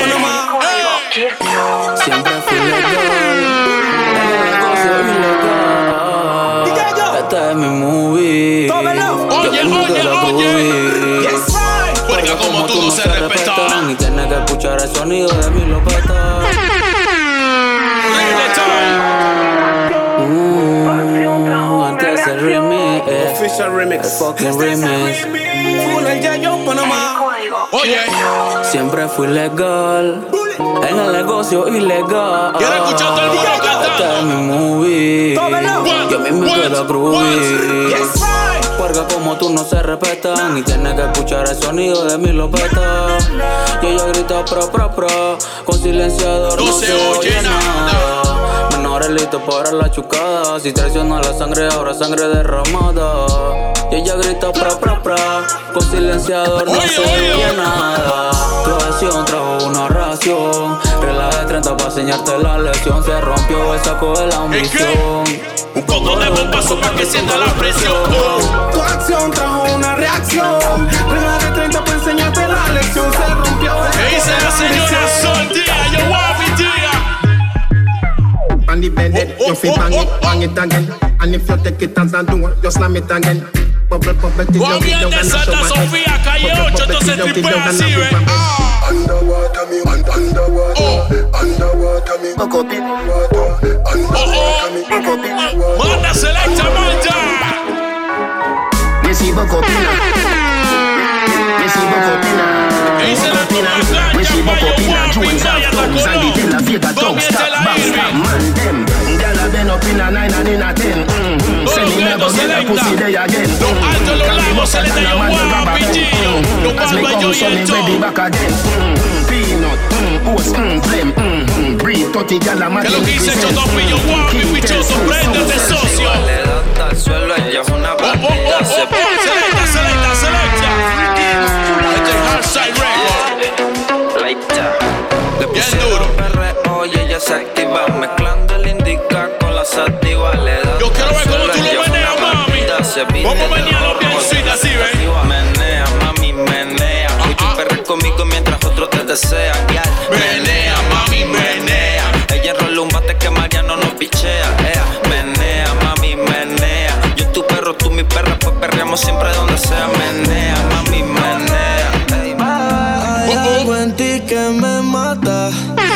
Siempre fui legal, en el negocio ilegal. Esta es mi movie. Oye. Porque como tú no se respetan. Y tienes que escuchar el sonido de mi lopeta. Antes el remix, Official remix. el fucking remix. Full el Yayo, Panamá. Oye, siempre fui legal, en el negocio ilegal. quiero escuchar todo el mundo Esta es cantando. mi movie, que a mí me queda groovy. Porque como tú no se respetan y tienes que escuchar el sonido de mi lopeta. Y ella grita pro, con silenciador no se oye nada. Menores listos para la chucada, si traiciona la sangre ahora sangre derramada. Y ella grita pro, con silenciador no se oye nada. Tu acción trajo una ración, regla de 30 para enseñarte la lección. Se rompió el saco de la ambición. Un poco de bombazo para que sienta la presión. Tu acción trajo una reacción. Regla de 30 para enseñarte la lección. Se rompió. ¿Qué dice la señora Sol Díaz? Yo guapi tía. And the bed, you feel bang it again. And if you take it as a door, you slam it again. Bubble till you get down and Santa Sofía, calle 8, entonces tripea así, ve. Underwater me, underwater me. Manda selecta, manda. Messi Bocopina. Messi Bocopina. Messi Bocopina. Jones and Stones and the De La Vega dog stop, bang stop, man them. Girl a been up in a 9 and in a 10. Send me never get a pussy day again. Alto los lagos, selecta, yo guapi tía. Yo guapi, yo y el ready back again. Peanut, oats, flame, breathe, toti, gyal a ¿Qué es lo que dice Chotopillo, guapi, pichoso? Préndete, socio. Le da al suelo, ella es una bandida. Selecta. Este es Hardstyle Record. Bien duro. Oye, ella se activa, mezclando el indica con la sativa. Le da yo quiero ver cómo tú lo meneas, mami. Vamos a menearlo bien sweet, así, ¿ves? Menea, mami, menea. Mucho perro conmigo mientras otros te desean. Menea, mami, menea. Ella enrola un bate que Mariano no pichea. Menea, mami, menea. Yo tu perro, tú mi perra, pues perreamos siempre donde sea. Menea, mami, menea. Hay algo en ti que me mata.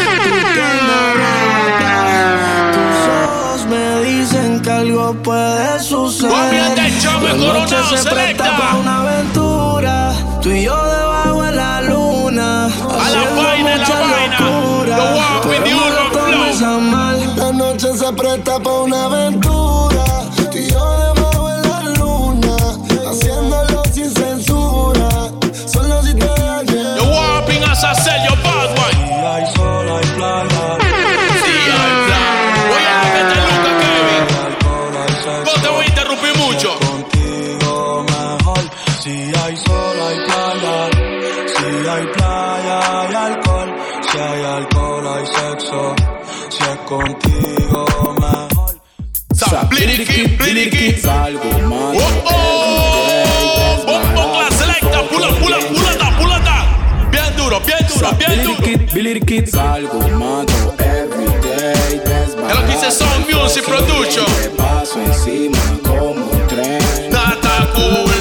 Tus ojos me dicen que algo puede suceder. La noche se presta para una aventura. Tú y yo debajo de la luna, haciendo mucha locura. Pero no lo tomes a mal. La noche se presta para una aventura. Tú y yo debajo de la luna, haciéndolo sin censura. Solo si te da bien. Yo guapi, as I said, yo bad boy. Si hay sol, hay playa. Si hay playa. Voy a ver que te luca, Kevin. No te voy a interrumpir mucho. Contigo mejor. Si hay sol, hay playa. Si hay playa, hay alcohol. Si hay alcohol, hay sexo. Si es contigo mejor. Blinicky. Salgo, man. Class selecta, pula. Bien duro. Billy Kid, salgo, mato, everyday. Es lo que dice Sound Music Production. Paso encima como un tren. Nata cool.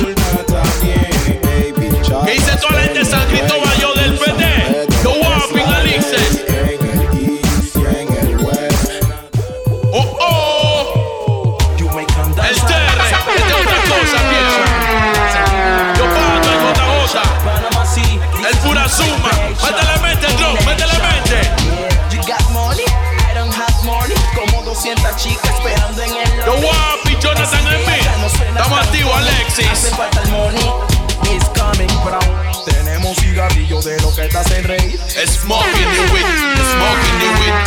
¿Qué dice toda la gente de San Cristóbal, yo del PD? Yo guapi, Alixes. El TR, esta es otra cosa, viejo. Yo pago el gota. El pura suma. Métele mente, drop, métele mente. You got money, I don't have money. Como 200 chicas esperando en el lobby. Yo guapi, Jonathan Oasis. Hace falta el money, it's coming from. Tenemos cigarrillos de lo que te hacen reír. Smoking the weed, smoking the weed.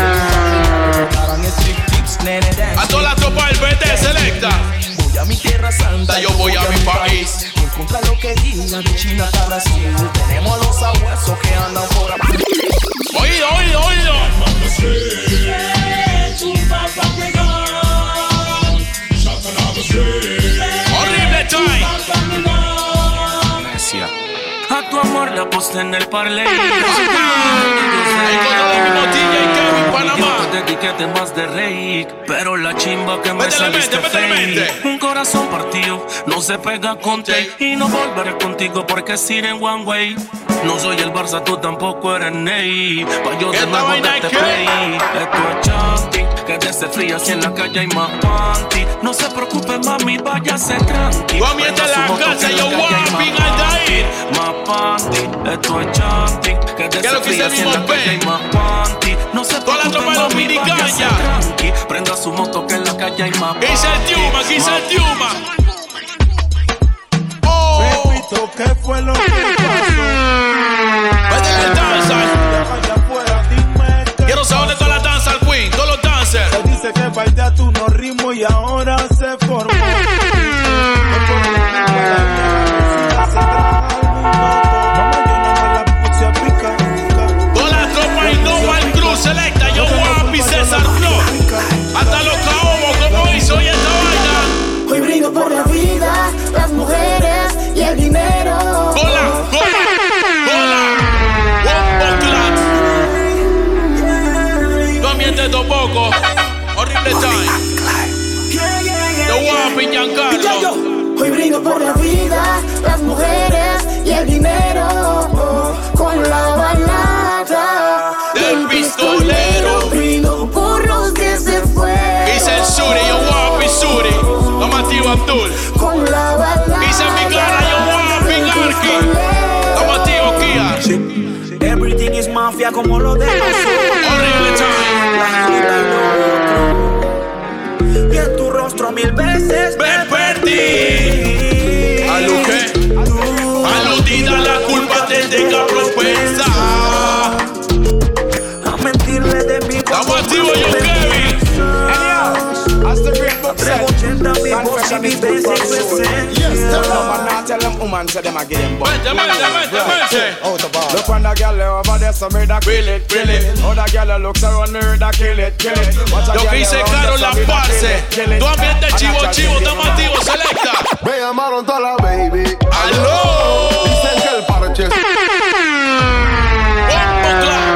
A toda la tropa del BT Selecta. Voy a mi tierra santa, yo voy a mi país. No contra lo que digan de China hasta Brasil. Tenemos los abuesos que andan por ahí. Oído, oído, oído. Horrible time. A tu amor la posté en el parley. Encontré de mi botella y Kevin Panamá. Te dediqué temas de Rey, pero la chimba que me saliste fake. Un corazón partido no se pega con Tay. Y no volveré contigo porque es ir en one way. No soy el Barça, tú tampoco eres Ney. Pa' yo de nuevo darte play. Esto es chanting, que desde fría si en la calle hay más panty. No se preocupe mami, váyase tranqui. Comienza la casa, yo guaping al Dair. Más panty, esto es chanting, que desde fría si en la calle hay más panty. No se preocupe mami, váyase tranqui. Prenda su moto que en la calle hay más panty. Quise el Tiuma, quise el Tiuma. Repito, ¿qué fue lo que pasó? Vete en el dancer. Quiero saber de toda la danza al Queen, todos los dancers. Te dice que baitea tu no ritmo y ahora se formó. Toda la tropa y no al Cruz Selecta, yo Guapi, César Flow. Hasta los caobos, como hizo hoy esta vaina. Hoy brindo por la vida, las mujeres y el dinero. ¡Gola! ¡Gola! ¡Gola! ¡Bombo Clad! No mientes tampoco. Horrible time. Yo Guapi, Giancarlo. Hoy brindo por la vida, las mujeres y el dinero. Con la balada del pistolero. Brindo por los que se fue. Hice el Suri, yo Guapi Suri. Tomativo Abdul. Con la balada. Hice mi cara, yo Guapi Garki. Tomativo Kia. Everything is mafia como lo de nosotros. Horrible time. Y en tu rostro 1000 veces me perdí. Aluqué. Aludida la culpa te tenga propensa. A mentirle de mi voz. Estamos activos, yo Kevin. As the great book said, confession is good for soul. Yes, tell them and not tell them woman say them a game boy. Look on the girl over there, so me da kill it, kill it. Other girl looks around me, da kill it, kill it. Lo que dice Caro la parce. Tu ambiente chivo, chivo, estamos activos, Selecta. Me llamaron toda la baby. ¡Aló! Dicen que el parche es Bombo Clad.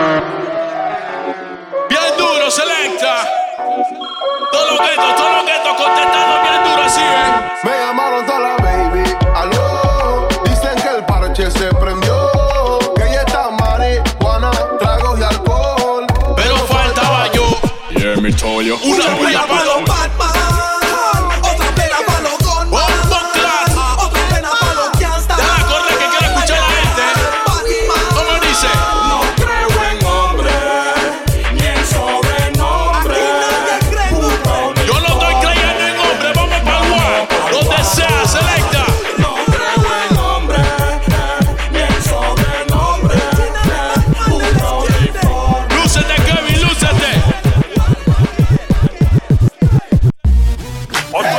Bien duro, Selecta. Todos los guetos contestando bien duro así, Me llamaron toda la baby. Aló, dicen que el parche se prendió. Que ella está marihuana, tragos y alcohol. Pero faltaba yo. Yeah, me told you. Una bulla para los Batman. Otra pena para los Gunman. Bombo Clad. Otra pena para los Gangsta. Ya la corre que quiere escuchar a la gente. ¿Cómo dice? No creo en hombre, ni en sobrenombre. Yo no estoy creyendo en hombre, vamos para el guay. Donde sea, Selecta. No creo en hombre, ni en sobrenombre. Lúcete, Kevin, lúcete. Con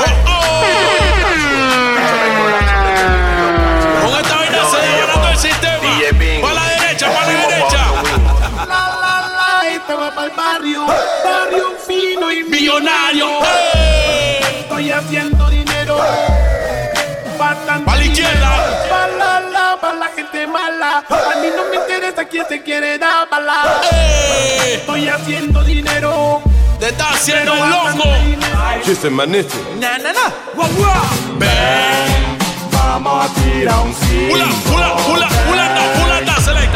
esta vaina se desbarató el sistema. Para la derecha, para la derecha. Este va para el barrio, barrio fino y Millonario. Estoy haciendo dinero. Para la izquierda. Para la gente mala. A mí no me interesa quién se quiere dar bala. Estoy haciendo dinero. Te está haciendo loco. Listen, manito. Na. Ven, vamos a tirar un cinco. Pulata, Selecta.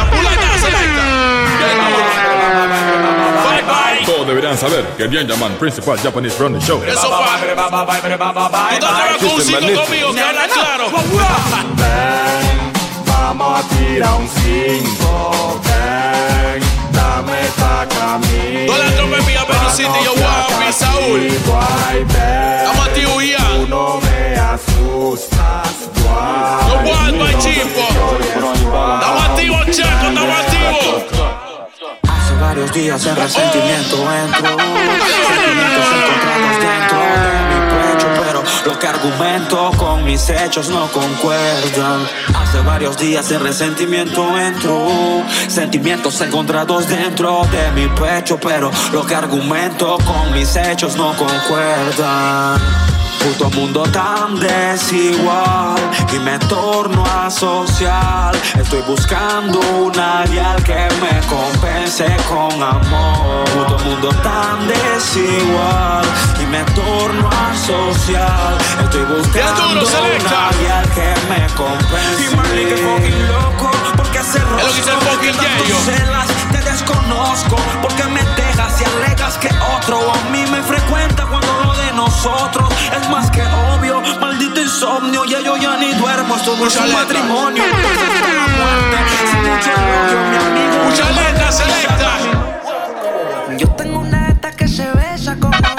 Bye, bye. Todos deberían saber que el bien llaman Principal Japanese Running Show. Eso va. Tú te atreves con un 5 conmigo, que habla claro. Ven, vamos a tirar un 5. Ven, dame esta camisa. Toda la tropa en Villa Venucity, yo Guapi, Saúl. Estamos activos ya. No me asusta. gustas. No wild by Chipo. Estamos activos, Checo, estamos activos. Hace varios días el resentimiento entró. Sentimientos encontrados dentro de mi pecho, pero lo que argumento con mis hechos no concuerdan. Hace varios días el resentimiento entró. Sentimientos encontrados dentro de mi pecho, pero lo que argumento con mis hechos no concuerdan. Puto mundo tan desigual y me torno asocial. Estoy buscando una guial que me compense con amor. Puto mundo tan desigual y me torno asocial. Estoy buscando una guial que me compense. Y Marley que fucking loco, porque hace rostro que tanto celas. Te desconozco, porque me dejas y alegas que otro a mí me frecuenta cuando lo de nosotros es más que obvio. Maldito insomnio, ya yo ya ni duermo. Esto no es un matrimonio, hasta la muerte. Sin mucho elogio, mi amigo. Mucha letra selecta. Yo tengo una gata que se besa con otra.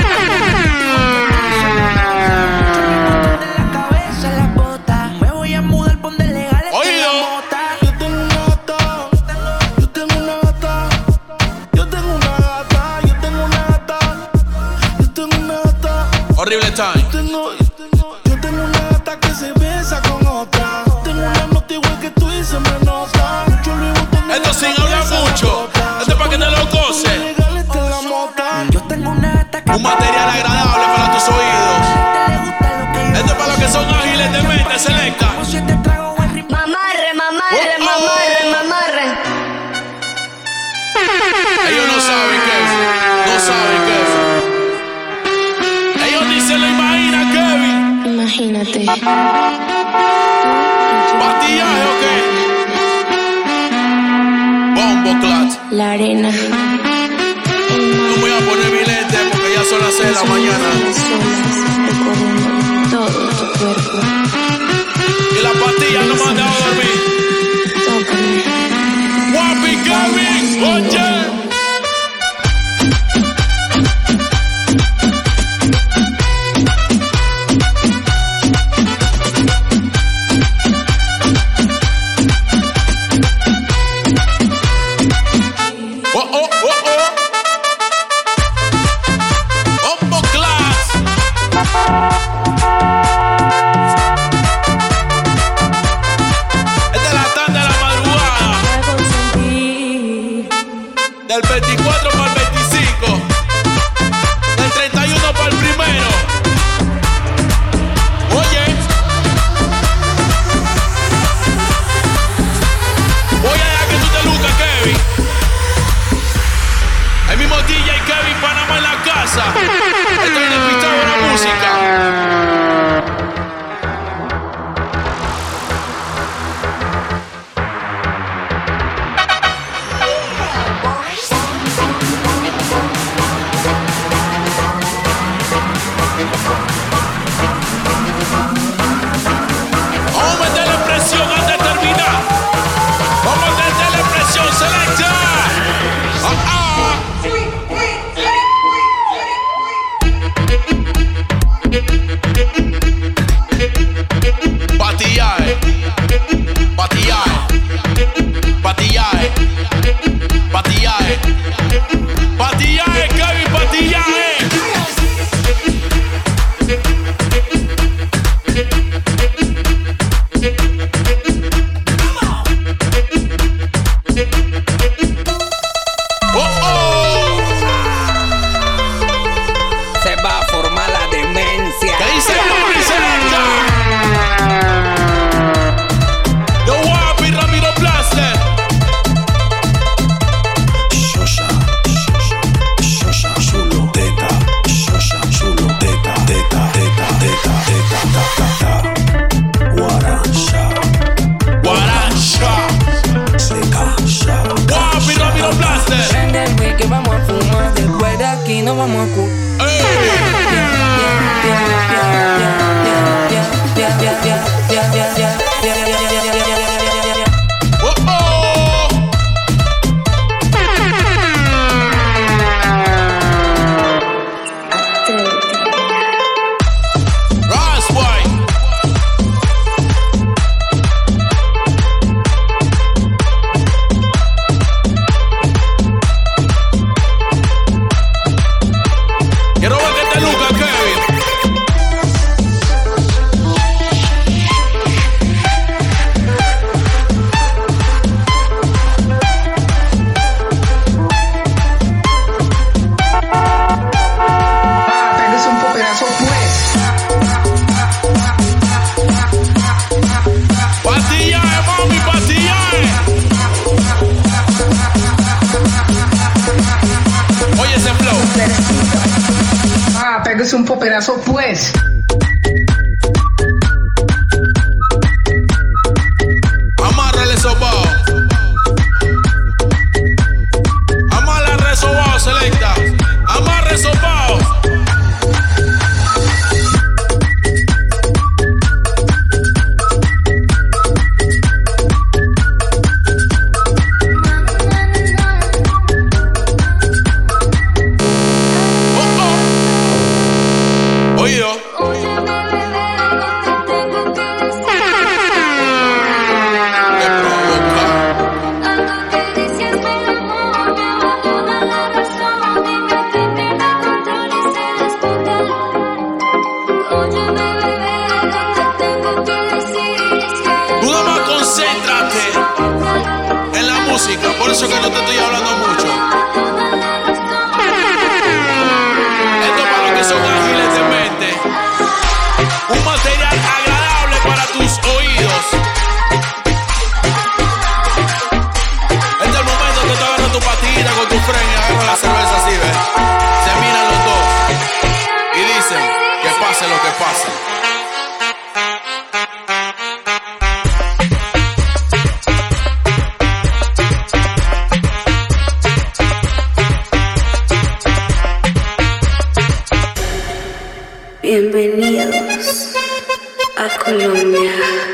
Horrible time. Yo tengo una gata que se besa con otra. Tengo una nota igual que tú y se me nota. Esto sin hablar mucho. Esto es para que te lo goces. Yo tengo una gata que un material agradable para tus oídos. Esto es para los que son ágiles de mente, selecta. Mamarre, mamarre, mamarre, mamarre. Ellos no saben qué es. No saben qué es. Ellos ni se lo imaginan, Kevin. Imagínate. ¿Patillaje o qué? Bombo clat. La arena. No voy a poner mi lente porque ya son las 6 de la mañana. Recorriendo todo tu cuerpo. Y la pastilla no me han dejado dormir. Tócame. Guapi Kevin, oye. Del 24 para el 25, del 31 para el primero. Oye, voy a dejar que tú te lucas, Kevin. El mismo DJ Kevin Panamá en la casa. Estoy en el pistado de la música. Vamos a meterle presión antes de terminar. Vamos a meterle presión, selecta. Patillaje, patillaje, patillaje, patillaje, patillaje, Kevin, patillaje. Se va a formar la demencia. ¿Qué dice Mami Selecta? Yo Guapi Ramiro Blaster. Shosha, chulo, teta. Shosha, chulo, teta, teta, teta, teta, teta, teta. Guaracha, Guaracha, seca, Guapi Ramiro Blaster. Prende el weed que vamos a fumar. Después de aquí no vamos a es un poperazo, pues. Amárrale sobao. Amárrale sobao, selecta. Amarre sobao. Por eso que no te estoy hablando mucho. Esto para los que son ágiles de mente. Un material agradable para tus oídos. Este es el momento que tú agarras tu patita con tu freno y agarras la cerveza así, ¿ves? Se miran los dos y dicen que pase lo que pase. Bienvenidos a Colombia.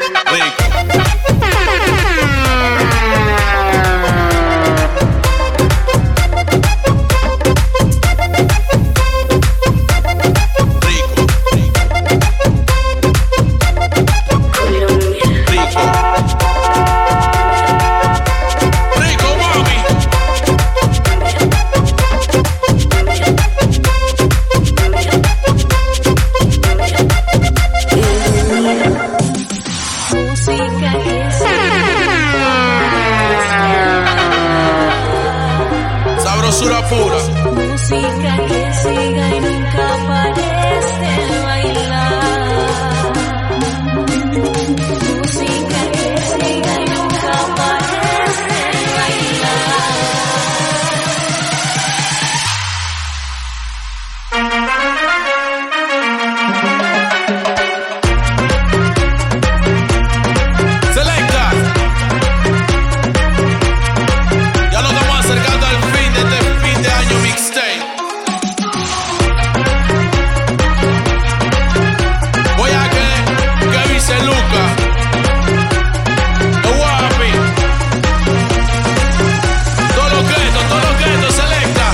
Sabrosura pura. Música que siga y nunca parece de bailar. Música que siga y nunca parece de bailar. Selecta. Ya nos estamos acercando al fin de este fin de año mixtape. Voy a que dice Luca. El guapi. Todo lo que esto, selecta.